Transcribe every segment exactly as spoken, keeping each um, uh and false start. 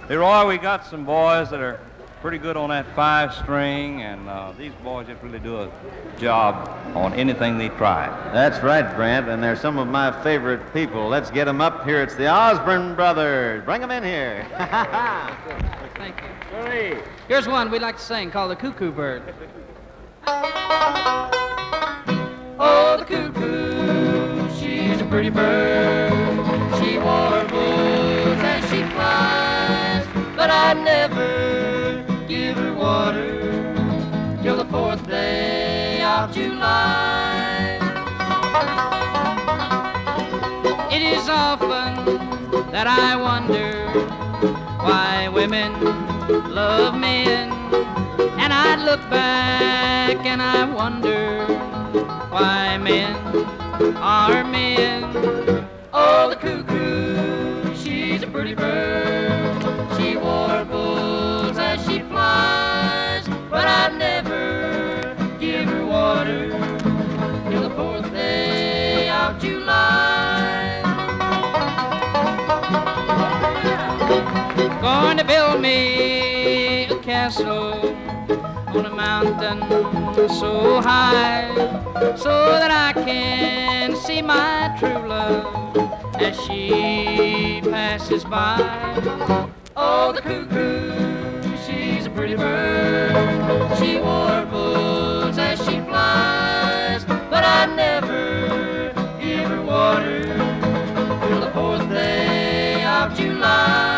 Leroy, we got some boys that are pretty good on that five string, and uh, these boys just really do a job on anything they try. That's right, Brent, and they're some of my favorite people. Let's get them up here. It's the Osborne Brothers. Bring them in here. Thank you. Hurry. Here's one we'd like to sing called The Cuckoo Bird. Oh, the cuckoo, she's a pretty bird. She warbles as she flies, but I never give her water till the fourth day of July. It is often that I wonder why women love men, and I look back and I wonder why men are men. Oh, the cuckoo, she's a pretty bird. She warbles as she flies, but I never give her water till the fourth day of July. Going to build me a castle on a mountain so high, so that I can see my true love as she passes by. Oh, the cuckoo, she's a pretty bird. She warbles as she flies, but I never give her water till the fourth day of July.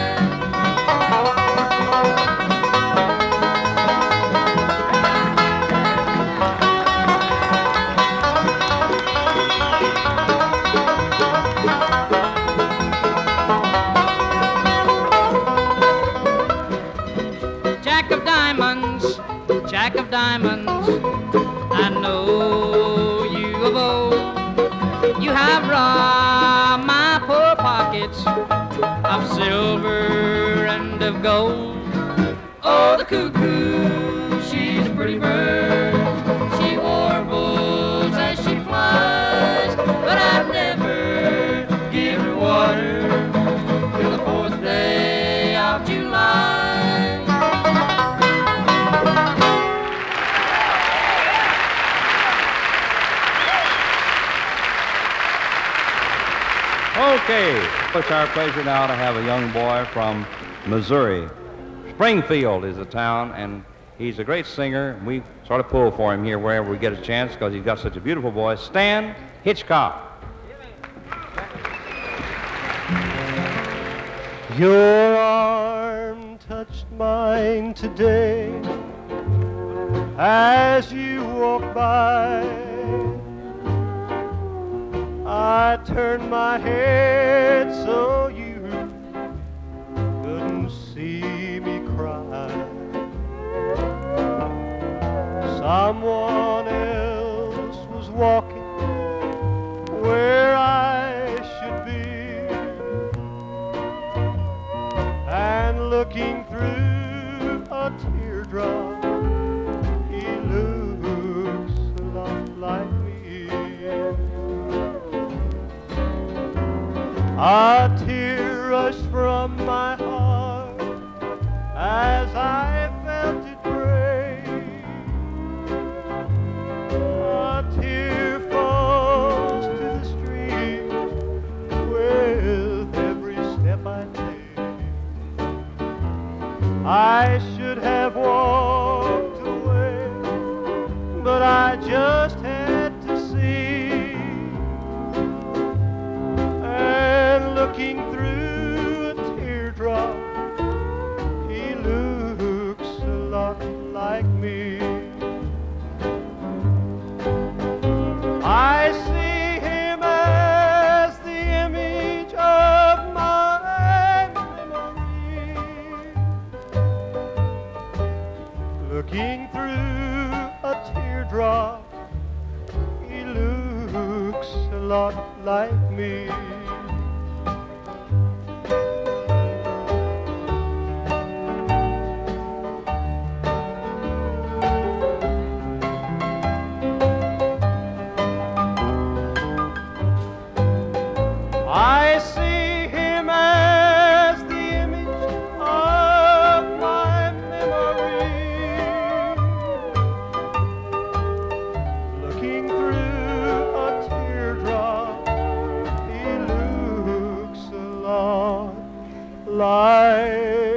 Jack of diamonds, I know you of old. You have robbed my poor pockets of silver and of gold. Oh, the cuckoo, she's a pretty bird. She warbles as she flies, but I never give her water till the fourth day of July. Okay, it's our pleasure now to have a young boy from Missouri. Springfield is the town, and he's a great singer. We sort of pull for him here wherever we get a chance because he's got such a beautiful voice. Stan Hitchcock. Your arm touched mine today as you walked by. I turned my head so you couldn't see me cry. Someone else was walking where I should be, and looking through a teardrop, he looks a lot like me. A tear rushed from my heart as I felt it break. A tear falls to the street with every step I take. I should have walked away, but I just had to see. Looking through a teardrop, he looks a lot like me. I see him as the image of my memory. Looking through a teardrop, he looks a lot like me. I see him as the image life.